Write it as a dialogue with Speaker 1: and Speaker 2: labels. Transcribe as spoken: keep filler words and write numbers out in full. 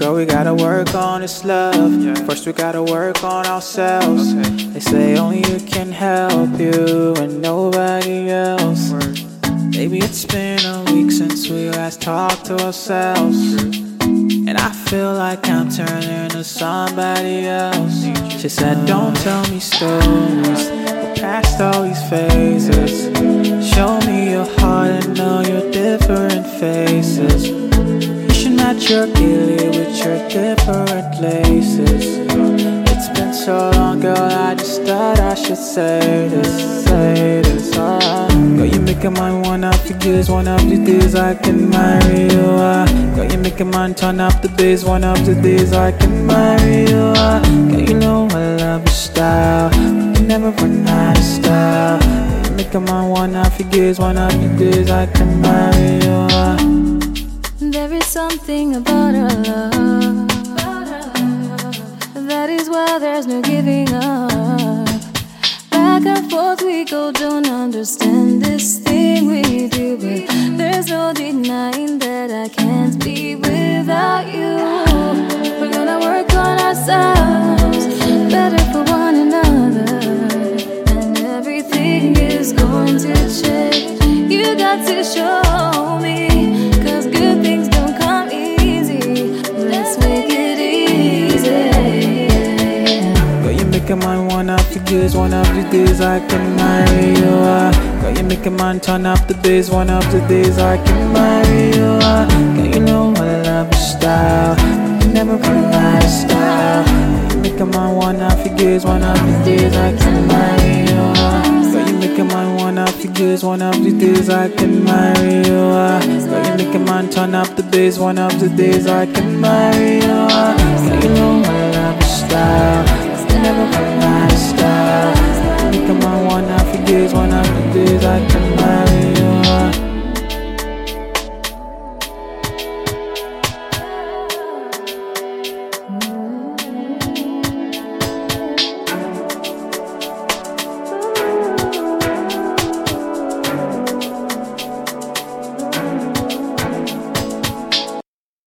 Speaker 1: Girl, we gotta work on this love. Yeah. First we gotta work on ourselves. Okay. They say only you can help you and nobody else. Word. Baby, it's been a week since we last talked to ourselves. True. And I feel like I'm turning to somebody else. She said, don't tell me stories, we're past all these phases. Show me your heart and all your different faces. You should match your gilly with your different laces. It's been so long, girl, I just thought I should say this, say this. Oh. Girl, you making mine one up the gears, one of the days I can marry you. Uh. Girl, you making mine turn up the bass, one of the days I can marry you. Uh. Girl, you know I love your style, but you never run out of style. Girl, you making mine one up the gears, one of the days I can marry you. Uh.
Speaker 2: There is something about our love, that is why there's no giving up. Back and forth we go, don't understand this thing we do, but there's no denying that I can't be without you. We're gonna work on ourselves, better for one another, and everything is going to change. You got to show me, cause good things don't come easy. Let's make it easy.
Speaker 1: Girl, you making mine one up the gears, one of the days I can marry you. Uh. Girl, you making mine turn up the bass, one of the days I can marry you. Uh. Girl, you know I love your style, but you never run out of style. Girl, you making mine one up the gears, one of the days I can marry you. Uh. Girl, you making mine one up the gears, one of the days I can marry you. Uh. Girl, you making mine turn up the bass, one of the days I can marry you. Uh. Girl, you know I love your style, never run out of style. Making my one off your days,